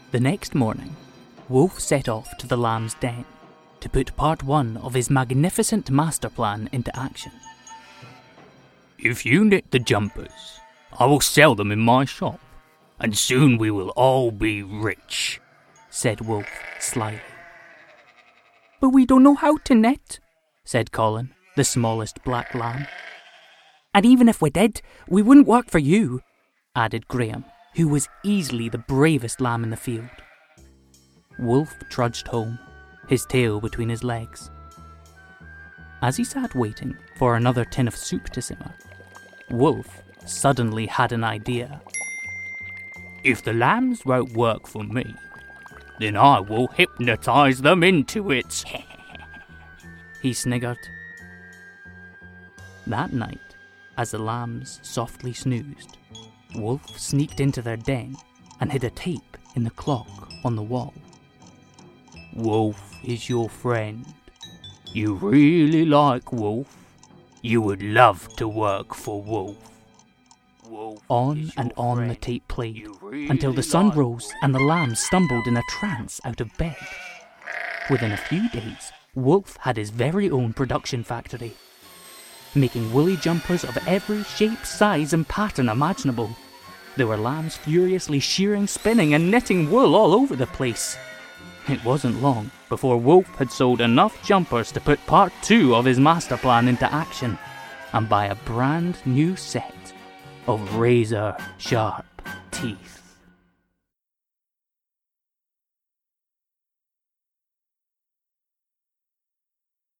The next morning, Wolf set off to the lamb's den to put part 1 of his magnificent master plan into action. "If you knit the jumpers, I will sell them in my shop, and soon we will all be rich," said Wolf slyly. "But we don't know how to knit," said Colin, the smallest black lamb. "And even if we did, we wouldn't work for you," added Graham, who was easily the bravest lamb in the field. Wolf trudged home, his tail between his legs. As he sat waiting for another tin of soup to simmer, Wolf suddenly had an idea. "If the lambs won't work for me, then I will hypnotize them into it," he sniggered. That night, as the lambs softly snoozed, Wolf sneaked into their den and hid a tape in the clock on the wall. "Wolf is your friend. You really like Wolf. You would love to work for Wolf. On and on the tape played, until the sun rose and the lambs stumbled in a trance out of bed. Within a few days, Wolf had his very own production factory, making woolly jumpers of every shape, size and pattern imaginable. There were lambs furiously shearing, spinning and knitting wool all over the place. It wasn't long before Wolf had sold enough jumpers to put part 2 of his master plan into action and buy a brand new set of razor-sharp teeth.